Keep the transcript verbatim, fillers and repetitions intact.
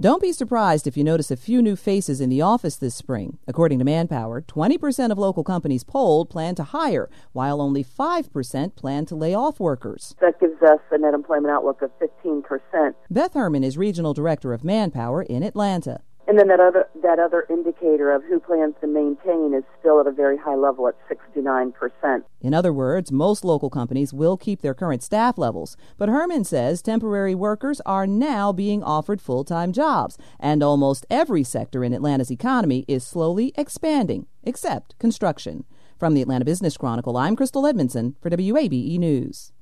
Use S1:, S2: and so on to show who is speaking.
S1: Don't be surprised if you notice a few new faces in the office this spring. According to Manpower, twenty percent of local companies polled plan to hire, while only five percent plan to lay off workers.
S2: That gives us a net employment outlook of fifteen percent.
S1: Beth Herman is Regional Director of Manpower in Atlanta.
S2: And then that other that other indicator of who plans to maintain is still at a very high level at sixty-nine percent.
S1: In other words, most local companies will keep their current staff levels. But Herman says temporary workers are now being offered full-time jobs, and almost every sector in Atlanta's economy is slowly expanding, except construction. From the Atlanta Business Chronicle, I'm Crystal Edmondson for W A B E News.